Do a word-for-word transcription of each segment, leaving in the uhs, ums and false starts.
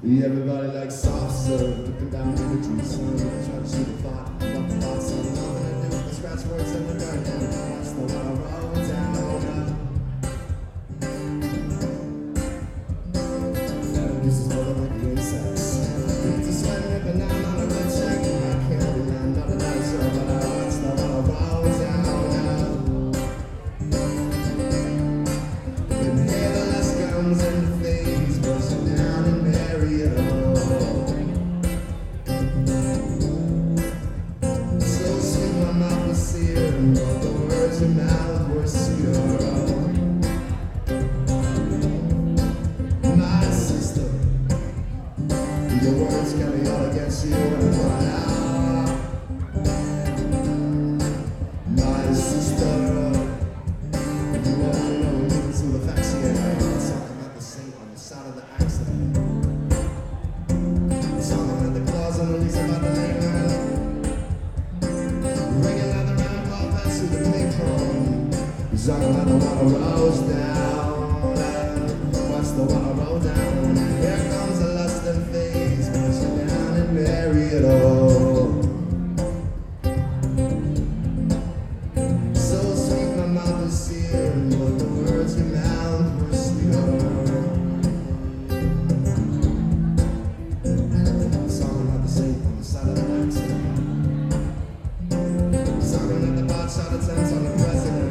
Everybody likes soft serve, looking down imagery, son. Try to shoot a thought, about the thoughts on nothing to do with the scratch words in the dirt. And that's the one I wrote down. That this is more than like the insects. It's a sweat ripping down on a red check. I can't land on another show, but that's the one I wrote down. Couldn't hear the less guns and the things bursting down in Marriott. But the words in mouth were sweeter. My sister, your words can be all against you and run out. My sister, you only know living through the facts here. Talking about the saint on the side of the accident. Talking about the claws on the leaves about the late night. Cause I'm not the one I rose down. What's the one I wrote down? Here comes the lust and phase, pushing down and bury it all. So sweet my mouth is seared, but the words in my mouth were sweeter. Talking about the saint on the side of the accident. Talking at the bot shot of tents on the president.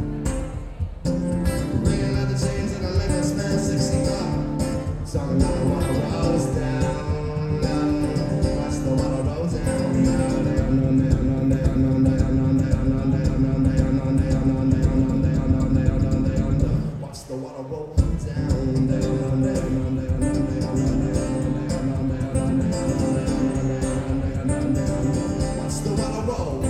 Talking about the one I rose down. What's the one I wrote down? What's the one I wrote What's the one I wrote?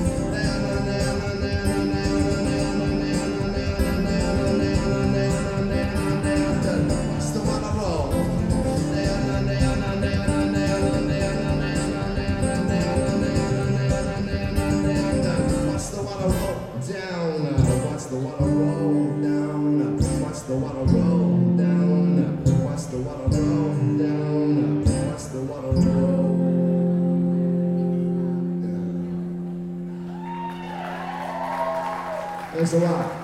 What's the one I wrote down? What's the one I wrote down? What's the one I wrote down? What's the one I wrote down? Thanks a lot.